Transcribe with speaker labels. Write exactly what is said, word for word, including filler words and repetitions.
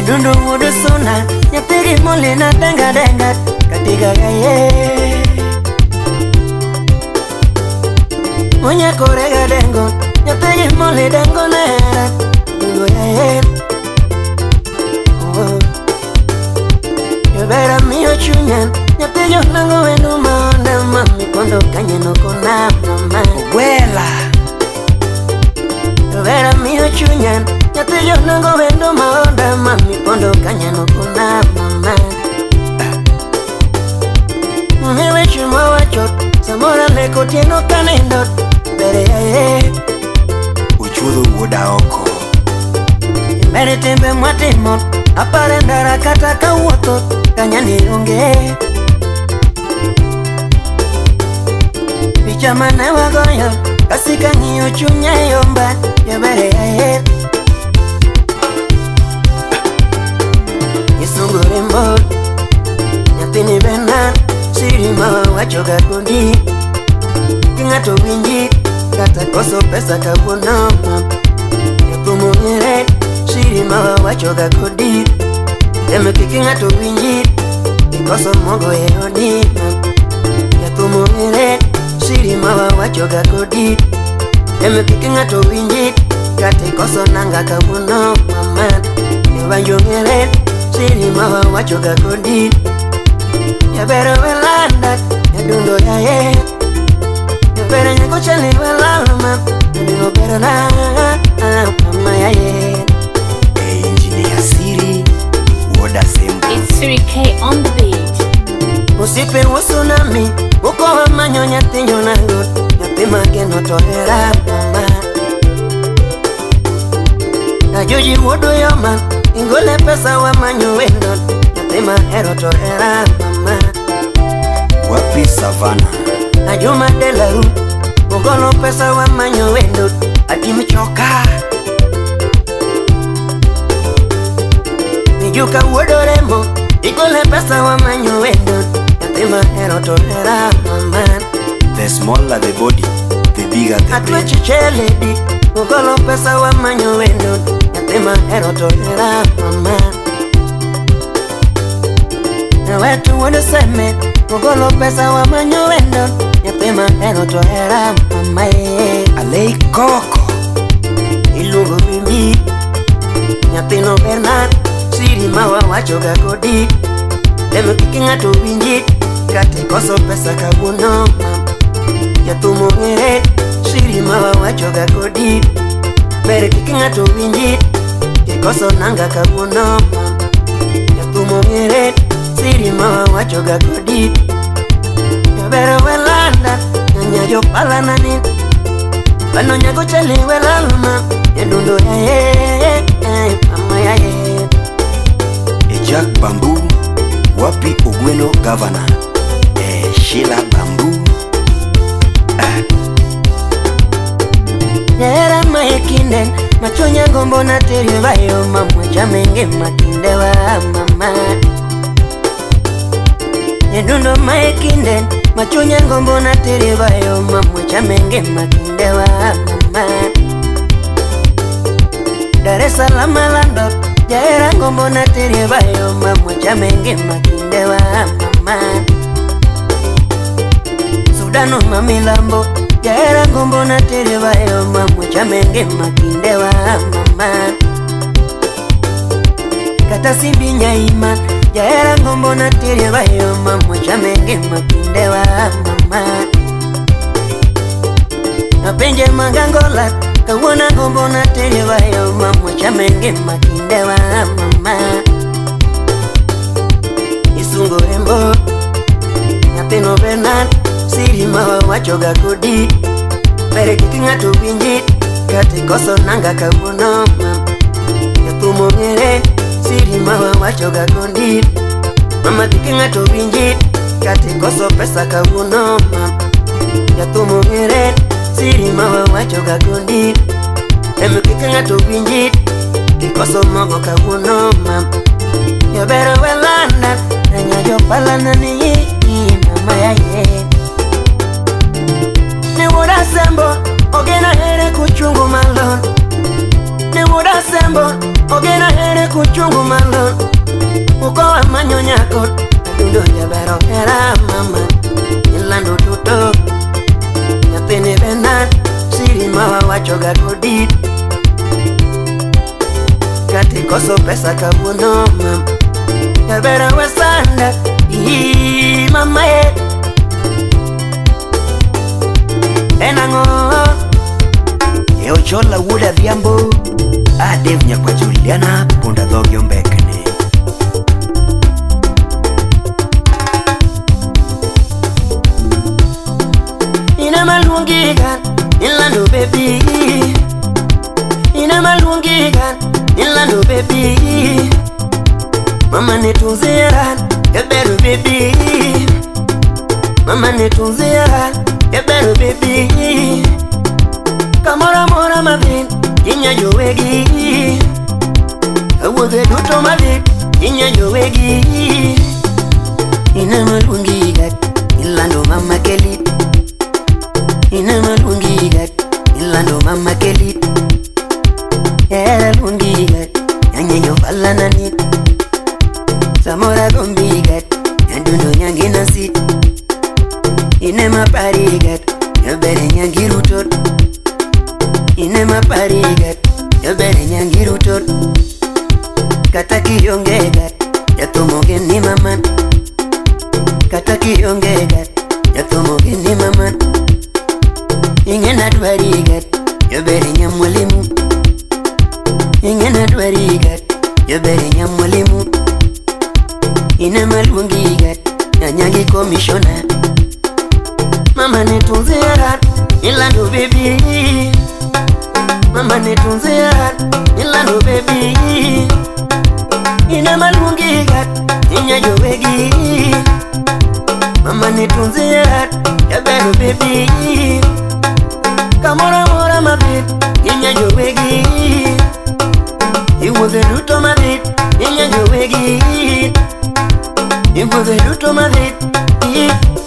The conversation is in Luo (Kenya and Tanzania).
Speaker 1: Dundu wudu suna nyapiri mole na denga denga katika gaye Munya korega dengo nyapiri mole dengo nera Dundu gaye Yobera miyo chunyan nyapiri nango wenu maonda mami kondo kanye no kona mama Wela Yobera miyo chunyan Nyate yo nango wendo maonda mami pondo kanya no kuna mama Mwewe chuma wachot Samora leko tieno kanendot Bere ya ye
Speaker 2: Uchudu wuda oko
Speaker 1: Mbere tembe mwatimot Apare ndara kata kawotot Kanya nirunge Picha mane wagoyo Kasika ngiyo chunya yomba Yobere ya ye Sungurembo Nyapini benar Sirima wachoga kundi Kingato winji Kata koso pesa kabuno Yapumu ngere Sirima wachoga kundi Yameki kingato winji Kikoso mogo yeoni Yapumu ngere Sirima wachoga kundi Yameki kingato winji Kata koso nanga kabuno Mama Yabanyo ngere Siri mawa wachoga kondi Ya bero welanda Ya dundo ya ye Ya bero nyako chali welalama Ya dundo bero na Mama ya ye
Speaker 2: Engineer Siri Woda Sembo
Speaker 3: It's Siri K on the beat.
Speaker 1: Usipe usunami Uko wa manyo nyati nyonango Nyati mageno tohera mama Na joji wodo yaman Ingole pesa wa manyo wendo Natima hero to era mama
Speaker 2: Wapi Savana
Speaker 1: Ajuma de la ru Ngolo pesa wa manyo wendo Ati mchoka Nijuka wodo rembo Ingole pesa wa manyo wendo Natima hero to era mama
Speaker 2: The smaller the body The bigger the
Speaker 1: Atwe
Speaker 2: brain
Speaker 1: chicheledi Ngolo pesa wa manyo wendo Natima hero to era mama Na wetu wende seme Mugolo pesa wa manyo wendo Nyapema hero to era mama ye
Speaker 2: Alei Koko
Speaker 1: Ilungo bimbi Nyapino Bernard Siri mawa wachoga kodi Deme kikinga to winjit Kate koso pesa kabuno Yatumo ngere Siri mawa wachoga kodi Mere kikinga to winjit Kikoso nanga kabuno Yatumo ngere Siri mawa wachoga kodi Yabero welanda Nyanya jo pala nani Bano nyago chali welalma Yedundo ya ye Mama ya ye
Speaker 2: Jack Bamboo Wapi Ogweno Governor eh, Sheila Bamboo ah.
Speaker 1: Nyera mae kinden Machonya ngombo na teri vayo Mamwe jamenge makindewa mama Yedundo mae kinden Machonya ngombo na teri vayo Mamwe jamenge makindewa mama Dar es Salaam landot Jaera ngombo na teri vayo Mamwe jamenge makindewa mama Sudano mamilambo Jaera ngombo na teri vayo Mamwe jamenge makindewa mama Kata simbi nyaima Jaera ngombo na teri vayo Mamwe jamenge makindewa mama Napenje magangola Kawona ngombo na teri vayo Mamwe jamenge makindewa mama Isungo rembo Nyapino Bernard Siri mawa wachoga kodi Bere kikinga tu winjit Kate koso nanga kabuno Yapumo ngere Siri mawa wachoga kodi Mama kikinga tu winjit Kate koso pesa kabuno Yapumo ngere Siri mawa wachoga kodi Emu kikinga tu winjit Kikoso mogo kabuno Yobero welanda Nanya jo pala nani Mama ya ye Ni wuda sembo Ogena here kuchungu malon Ni wuda sembo Ogena here kuchungu malon manyo nyako dundo jabero era mama ilando tuto nyathini benan siri mawa wachoga kodit kati koso pesa kabuno mam jabera wesanda ii mama e enango eo chola wuda dhiambo adev nyakwa Juliana punda dhogyo mbekne ina malungigan ilando baby ina malungigan ilando baby mama netunziran eberu baby mama netunziran eberu baby kamora mora mavin inya jowegi awude duto mavin inya jowegi ina malungigan ilando mama kelit ina malungigan ilando mama kelit era lungigan nyanyo falanani samora gombigan nduno nyangi nasit ina maparigan yabere nyangi rutot ina maparigan yabere nyangi rutot kataki yongegan yatomogen ni maman kataki yongegan yatomogen ni maman ingena dwarigat yabere nyamwalimu ingena dwarigat yabere nyamwalimu ina malungigat nyanyangi komishona mama netunzirat ilando baby mama netunzirat ilando baby ina malungigat inya jowegi mama netunzirat yabere baby kamora mora mabit inya jowegi iwude duto mabit inya jowegi iwude duto mabit